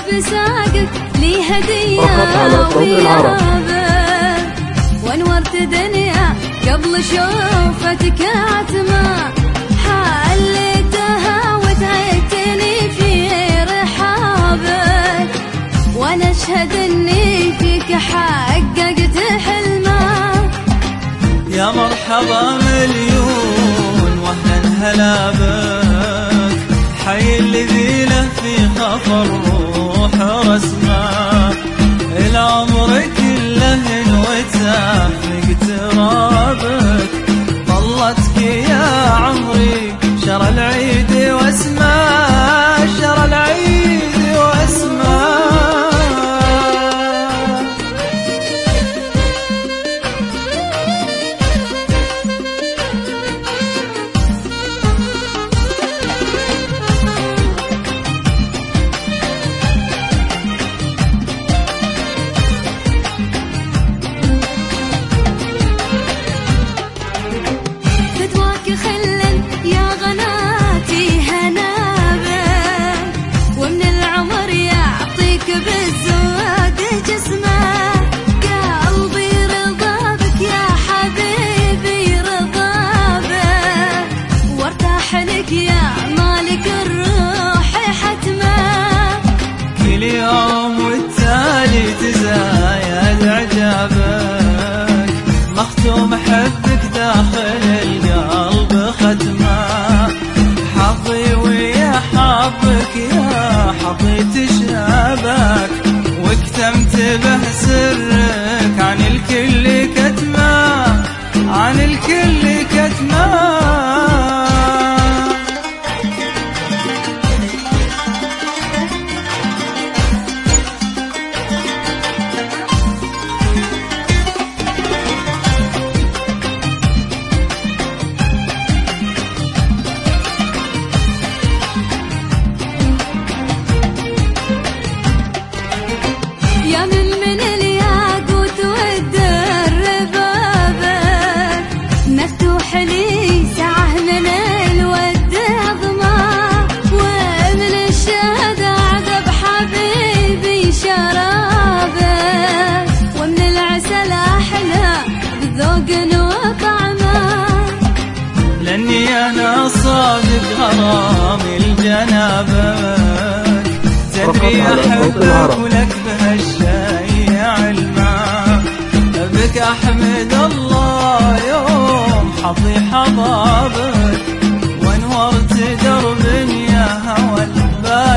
بساقك لي هدية ويابك، وانورت دنيا قبل شوفتك عتمة، حليتها وتعيتني في رحابك، وانا اشهد اني فيك حققت حلمك. يا مرحبا مليون واهلا هلا بك، حي الذي له في خفر روح رسمه، العمر كله انوته في اقترابك، طلتك يا عمري شرى العيد واسمه، شرى العيد واسمه. مختوم حبك داخل القلب ختمه، حظي ويا حظك يا حظي تشابك، واكتمت به سرك عن الكل كتمه، عن الكل كتمه. يا من الياقوت والدر بابك، مفتوح لي سعه من الود عظمه، ومن الشهد اعذب حبيبي شرابك، ومن العسل احلى بذوق وطعمه، لاني انا صادق غرامي الجنابك، تدري احبك ولك بهالشي علمه، بك احمد الله يوم حظي حبابك، وانورت درب يا هوى الباب.